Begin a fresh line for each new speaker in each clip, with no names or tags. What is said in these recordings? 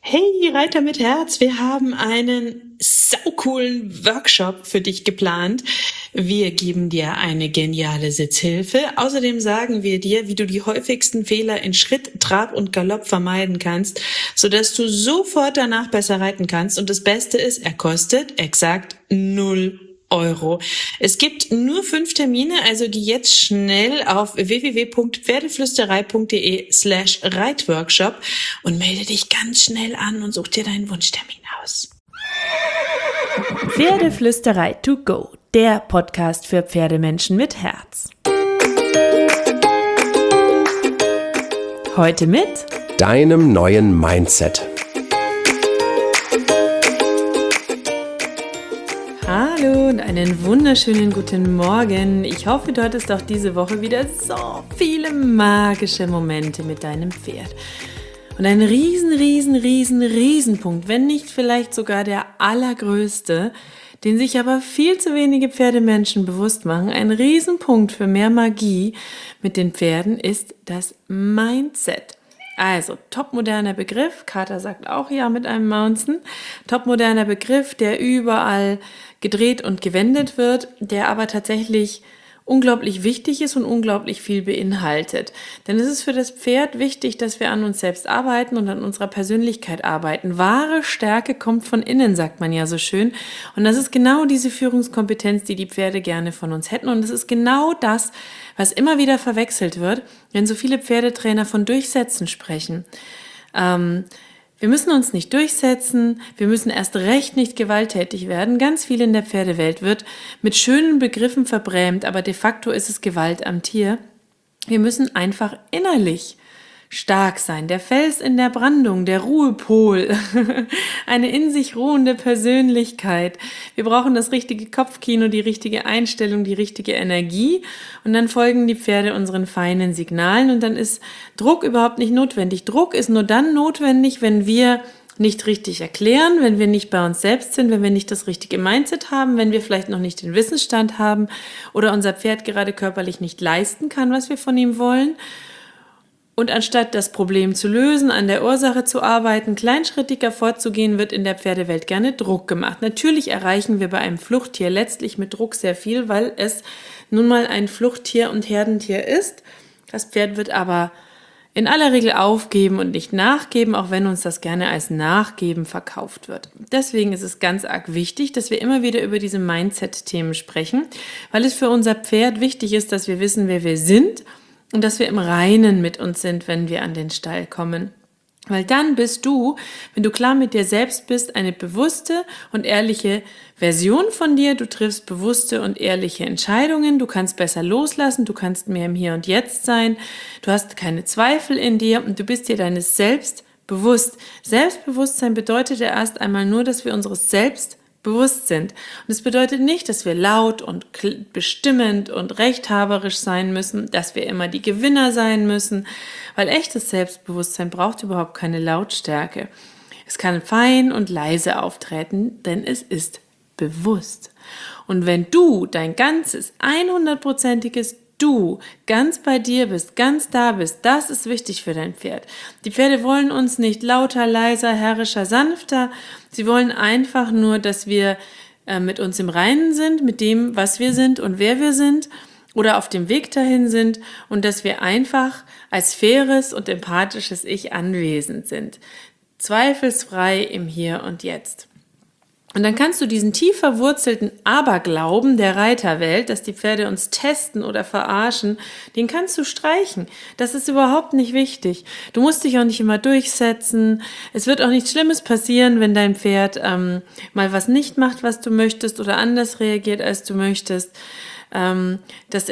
Hey, Reiter mit Herz, wir haben einen saucoolen Workshop für dich geplant. Wir geben dir eine geniale Sitzhilfe. Außerdem sagen wir dir, wie du die häufigsten Fehler in Schritt, Trab und Galopp vermeiden kannst, sodass du sofort danach besser reiten kannst. Und das Beste ist, er kostet exakt 0 Euro. Es gibt nur 5 Termine, also geh jetzt schnell auf www.pferdeflüsterei.de/Reitworkshop und melde dich ganz schnell an und such dir deinen Wunschtermin aus.
Pferdeflüsterei to go, der Podcast für Pferdemenschen mit Herz. Heute mit
deinem neuen Mindset.
Hallo und einen wunderschönen guten Morgen. Ich hoffe, du hattest auch diese Woche wieder so viele magische Momente mit deinem Pferd. Und ein Riesenpunkt, wenn nicht vielleicht sogar der allergrößte, den sich aber viel zu wenige Pferdemenschen bewusst machen, ein Riesenpunkt für mehr Magie mit den Pferden ist das Mindset. Also, topmoderner Begriff, Kater sagt auch ja mit einem Mountain, topmoderner Begriff, der überall gedreht und gewendet wird, der aber tatsächlich unglaublich wichtig ist und unglaublich viel beinhaltet. Denn es ist für das Pferd wichtig, dass wir an uns selbst arbeiten und an unserer Persönlichkeit arbeiten. Wahre Stärke kommt von innen, sagt man ja so schön. Und das ist genau diese Führungskompetenz, die die Pferde gerne von uns hätten. Und es ist genau das, was immer wieder verwechselt wird, wenn so viele Pferdetrainer von Durchsetzen sprechen. Wir müssen uns nicht durchsetzen, wir müssen erst recht nicht gewalttätig werden. Ganz viel in der Pferdewelt wird mit schönen Begriffen verbrämt, aber de facto ist es Gewalt am Tier. Wir müssen einfach innerlich stark sein, der Fels in der Brandung, der Ruhepol, eine in sich ruhende Persönlichkeit. Wir brauchen das richtige Kopfkino, die richtige Einstellung, die richtige Energie und dann folgen die Pferde unseren feinen Signalen und dann ist Druck überhaupt nicht notwendig. Druck ist nur dann notwendig, wenn wir nicht richtig erklären, wenn wir nicht bei uns selbst sind, wenn wir nicht das richtige Mindset haben, wenn wir vielleicht noch nicht den Wissensstand haben oder unser Pferd gerade körperlich nicht leisten kann, was wir von ihm wollen. Und anstatt das Problem zu lösen, an der Ursache zu arbeiten, kleinschrittiger vorzugehen, wird in der Pferdewelt gerne Druck gemacht. Natürlich erreichen wir bei einem Fluchttier letztlich mit Druck sehr viel, weil es nun mal ein Fluchttier und Herdentier ist. Das Pferd wird aber in aller Regel aufgeben und nicht nachgeben, auch wenn uns das gerne als Nachgeben verkauft wird. Deswegen ist es ganz arg wichtig, dass wir immer wieder über diese Mindset-Themen sprechen, weil es für unser Pferd wichtig ist, dass wir wissen, wer wir sind, und dass wir im Reinen mit uns sind, wenn wir an den Stall kommen. Weil dann bist du, wenn du klar mit dir selbst bist, eine bewusste und ehrliche Version von dir. Du triffst bewusste und ehrliche Entscheidungen. Du kannst besser loslassen. Du kannst mehr im Hier und Jetzt sein. Du hast keine Zweifel in dir und du bist dir deines Selbst bewusst. Selbstbewusstsein bedeutet ja erst einmal nur, dass wir unseres Selbst bewusst sind. Und es bedeutet nicht, dass wir laut und bestimmend und rechthaberisch sein müssen, dass wir immer die Gewinner sein müssen, weil echtes Selbstbewusstsein braucht überhaupt keine Lautstärke. Es kann fein und leise auftreten, denn es ist bewusst. Und wenn du dein ganzes 100%iges Du ganz bei dir bist, ganz da bist, das ist wichtig für dein Pferd. Die Pferde wollen uns nicht lauter, leiser, herrischer, sanfter. Sie wollen einfach nur, dass wir mit uns im Reinen sind, mit dem, was wir sind und wer wir sind oder auf dem Weg dahin sind und dass wir einfach als faires und empathisches Ich anwesend sind. Zweifelsfrei im Hier und Jetzt. Und dann kannst du diesen tief verwurzelten Aberglauben der Reiterwelt, dass die Pferde uns testen oder verarschen, den kannst du streichen. Das ist überhaupt nicht wichtig. Du musst dich auch nicht immer durchsetzen. Es wird auch nichts Schlimmes passieren, wenn dein Pferd mal was nicht macht, was du möchtest oder anders reagiert, als du möchtest. Es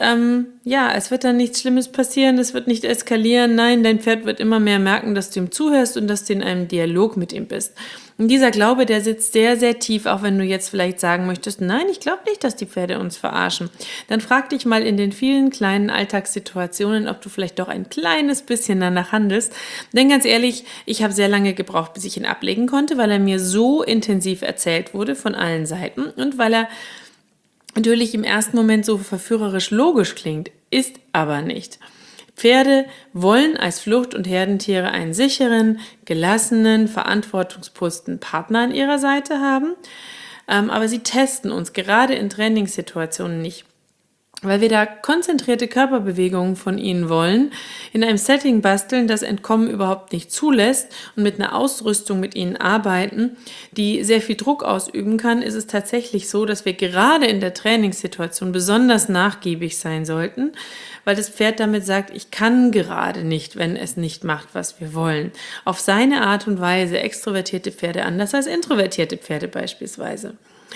wird dann nichts Schlimmes passieren, es wird nicht eskalieren. Nein, dein Pferd wird immer mehr merken, dass du ihm zuhörst und dass du in einem Dialog mit ihm bist. Und dieser Glaube, der sitzt sehr, sehr tief, auch wenn du jetzt vielleicht sagen möchtest, nein, ich glaube nicht, dass die Pferde uns verarschen. Dann frag dich mal in den vielen kleinen Alltagssituationen, ob du vielleicht doch ein kleines bisschen danach handelst. Denn ganz ehrlich, ich habe sehr lange gebraucht, bis ich ihn ablegen konnte, weil er mir so intensiv erzählt wurde von allen Seiten und weil er natürlich im ersten Moment so verführerisch logisch klingt, ist aber nicht. Pferde wollen als Flucht- und Herdentiere einen sicheren, gelassenen, verantwortungsbewussten Partner an ihrer Seite haben, aber sie testen uns gerade in Trainingssituationen nicht, weil wir da konzentrierte Körperbewegungen von ihnen wollen, in einem Setting basteln, das Entkommen überhaupt nicht zulässt und mit einer Ausrüstung mit ihnen arbeiten, die sehr viel Druck ausüben kann, ist es tatsächlich so, dass wir gerade in der Trainingssituation besonders nachgiebig sein sollten, weil das Pferd damit sagt, ich kann gerade nicht, wenn es nicht macht, was wir wollen. Auf seine Art und Weise extrovertierte Pferde anders als introvertierte Pferde beispielsweise.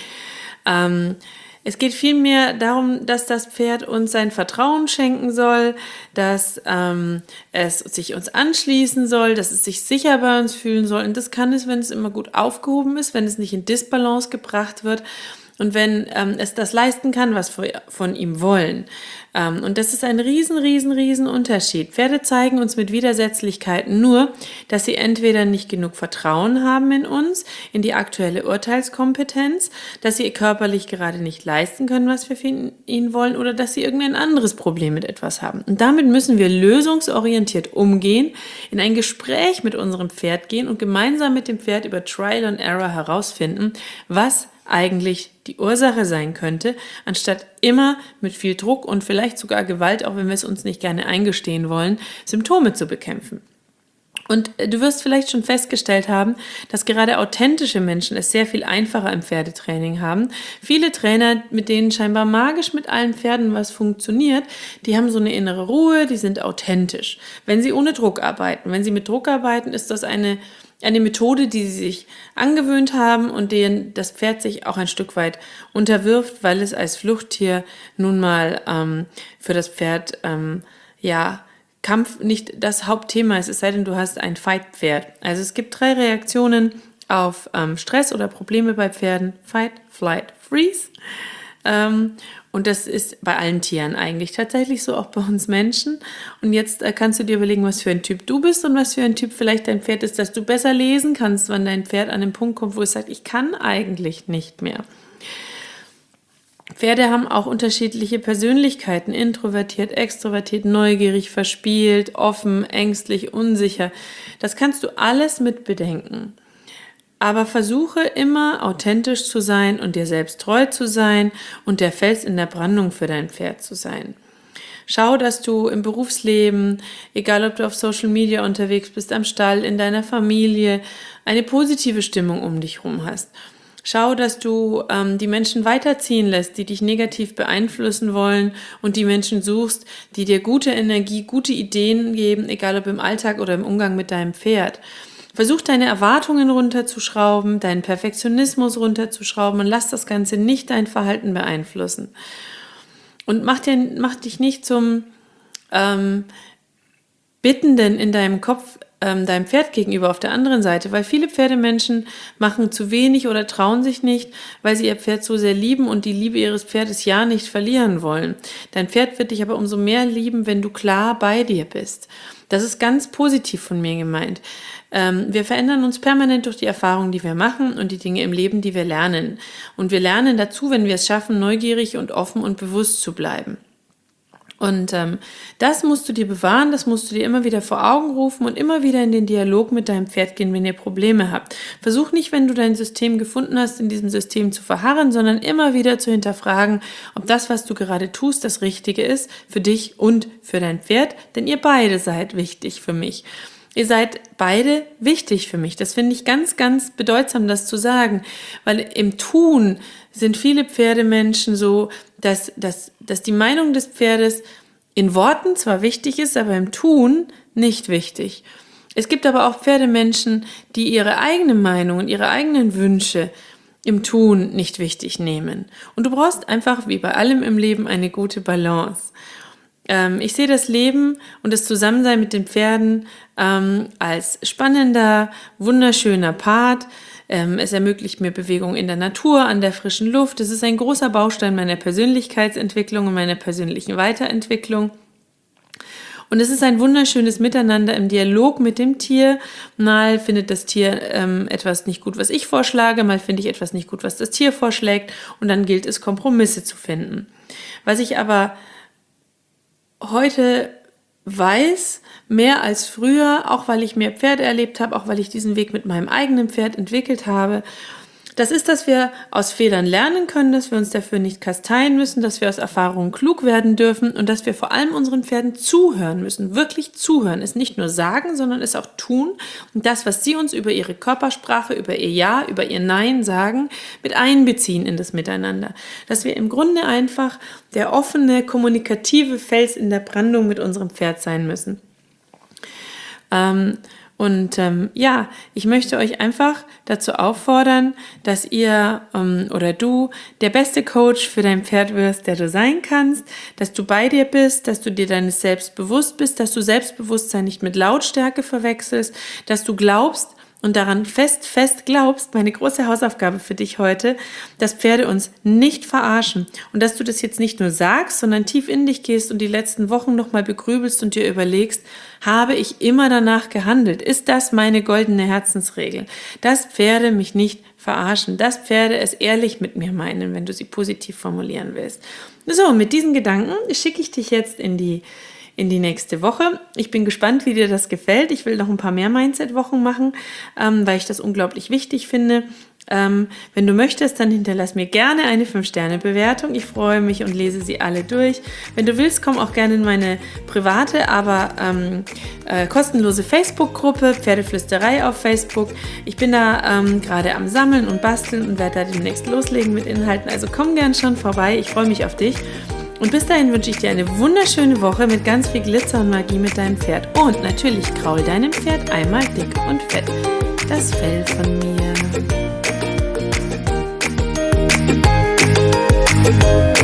Es geht vielmehr darum, dass das Pferd uns sein Vertrauen schenken soll, dass es sich uns anschließen soll, dass es sich sicher bei uns fühlen soll. Und das kann es, wenn es immer gut aufgehoben ist, wenn es nicht in Disbalance gebracht wird und wenn es das leisten kann, was wir von ihm wollen. Und das ist ein riesen Unterschied. Pferde zeigen uns mit Widersetzlichkeiten nur, dass sie entweder nicht genug Vertrauen haben in uns, in die aktuelle Urteilskompetenz, dass sie körperlich gerade nicht leisten können, was wir von ihnen wollen, oder dass sie irgendein anderes Problem mit etwas haben. Und damit müssen wir lösungsorientiert umgehen, in ein Gespräch mit unserem Pferd gehen und gemeinsam mit dem Pferd über Trial and Error herausfinden, was eigentlich die Ursache sein könnte, anstatt immer mit viel Druck und vielleicht sogar Gewalt, auch wenn wir es uns nicht gerne eingestehen wollen, Symptome zu bekämpfen. Und du wirst vielleicht schon festgestellt haben, dass gerade authentische Menschen es sehr viel einfacher im Pferdetraining haben. Viele Trainer, mit denen scheinbar magisch mit allen Pferden was funktioniert, die haben so eine innere Ruhe, die sind authentisch. Wenn sie ohne Druck arbeiten. Wenn sie mit Druck arbeiten, ist das eine Methode, die sie sich angewöhnt haben und denen das Pferd sich auch ein Stück weit unterwirft, weil es als Fluchttier nun mal für das Pferd Kampf nicht das Hauptthema ist, es sei denn, du hast ein Fight-Pferd. Also es gibt 3 Reaktionen auf Stress oder Probleme bei Pferden: Fight, Flight, Freeze. Und das ist bei allen Tieren eigentlich tatsächlich so, auch bei uns Menschen. Und jetzt kannst du dir überlegen, was für ein Typ du bist und was für ein Typ vielleicht dein Pferd ist, dass du besser lesen kannst, wenn dein Pferd an den Punkt kommt, wo es sagt, ich kann eigentlich nicht mehr. Pferde haben auch unterschiedliche Persönlichkeiten, introvertiert, extrovertiert, neugierig, verspielt, offen, ängstlich, unsicher. Das kannst du alles mit bedenken. Aber versuche immer authentisch zu sein und dir selbst treu zu sein und der Fels in der Brandung für dein Pferd zu sein. Schau, dass du im Berufsleben, egal ob du auf Social Media unterwegs bist, am Stall, in deiner Familie, eine positive Stimmung um dich herum hast. Schau, dass du die Menschen weiterziehen lässt, die dich negativ beeinflussen wollen und die Menschen suchst, die dir gute Energie, gute Ideen geben, egal ob im Alltag oder im Umgang mit deinem Pferd. Versuch deine Erwartungen runterzuschrauben, deinen Perfektionismus runterzuschrauben und lass das Ganze nicht dein Verhalten beeinflussen. Und mach dich nicht zum Bittenden in deinem Kopf, deinem Pferd gegenüber auf der anderen Seite, weil viele Pferdemenschen machen zu wenig oder trauen sich nicht, weil sie ihr Pferd so sehr lieben und die Liebe ihres Pferdes ja nicht verlieren wollen. Dein Pferd wird dich aber umso mehr lieben, wenn du klar bei dir bist. Das ist ganz positiv von mir gemeint. Wir verändern uns permanent durch die Erfahrungen, die wir machen und die Dinge im Leben, die wir lernen. Und wir lernen dazu, wenn wir es schaffen, neugierig und offen und bewusst zu bleiben. Und das musst du dir bewahren, das musst du dir immer wieder vor Augen rufen und immer wieder in den Dialog mit deinem Pferd gehen, wenn ihr Probleme habt. Versuch nicht, wenn du dein System gefunden hast, in diesem System zu verharren, sondern immer wieder zu hinterfragen, ob das, was du gerade tust, das Richtige ist für dich und für dein Pferd, denn ihr beide seid wichtig für mich. Ihr seid beide wichtig für mich. Das finde ich ganz, ganz bedeutsam, das zu sagen, weil im Tun sind viele Pferdemenschen so, dass die Meinung des Pferdes in Worten zwar wichtig ist, aber im Tun nicht wichtig. Es gibt aber auch Pferdemenschen, die ihre eigene Meinung und ihre eigenen Wünsche im Tun nicht wichtig nehmen. Und du brauchst einfach, wie bei allem im Leben, eine gute Balance. Ich sehe das Leben und das Zusammensein mit den Pferden als spannender, wunderschöner Part. Es ermöglicht mir Bewegung in der Natur, an der frischen Luft. Es ist ein großer Baustein meiner Persönlichkeitsentwicklung und meiner persönlichen Weiterentwicklung. Und es ist ein wunderschönes Miteinander im Dialog mit dem Tier. Mal findet das Tier etwas nicht gut, was ich vorschlage, mal finde ich etwas nicht gut, was das Tier vorschlägt. Und dann gilt es, Kompromisse zu finden. Was ich aber heute weiß mehr als früher, auch weil ich mehr Pferde erlebt habe, auch weil ich diesen Weg mit meinem eigenen Pferd entwickelt habe. Das ist, dass wir aus Fehlern lernen können, dass wir uns dafür nicht kasteien müssen, dass wir aus Erfahrungen klug werden dürfen und dass wir vor allem unseren Pferden zuhören müssen. Wirklich zuhören, es nicht nur sagen, sondern es auch tun und das, was sie uns über ihre Körpersprache, über ihr Ja, über ihr Nein sagen, mit einbeziehen in das Miteinander. Dass wir im Grunde einfach der offene, kommunikative Fels in der Brandung mit unserem Pferd sein müssen. Ich möchte euch einfach dazu auffordern, dass ihr oder du der beste Coach für dein Pferd wirst, der du sein kannst, dass du bei dir bist, dass du dir deines Selbst bewusst bist, dass du Selbstbewusstsein nicht mit Lautstärke verwechselst, dass du glaubst und daran fest glaubst, meine große Hausaufgabe für dich heute, dass Pferde uns nicht verarschen und dass du das jetzt nicht nur sagst, sondern tief in dich gehst und die letzten Wochen nochmal begrübelst und dir überlegst, habe ich immer danach gehandelt? Ist das meine goldene Herzensregel? Dass Pferde mich nicht verarschen, dass Pferde es ehrlich mit mir meinen, wenn du sie positiv formulieren willst. So, mit diesen Gedanken schicke ich dich jetzt in die nächste Woche. Ich bin gespannt, wie dir das gefällt. Ich will noch ein paar mehr Mindset-Wochen machen, weil ich das unglaublich wichtig finde. Wenn du möchtest, dann hinterlass mir gerne eine 5-Sterne-Bewertung. Ich freue mich und lese sie alle durch. Wenn du willst, komm auch gerne in meine private, aber kostenlose Facebook-Gruppe, Pferdeflüsterei auf Facebook. Ich bin da gerade am Sammeln und Basteln und werde da demnächst loslegen mit Inhalten. Also komm gern schon vorbei. Ich freue mich auf dich. Und bis dahin wünsche ich dir eine wunderschöne Woche mit ganz viel Glitzer und Magie mit deinem Pferd. Und natürlich kraul deinem Pferd einmal dick und fett das Fell von mir.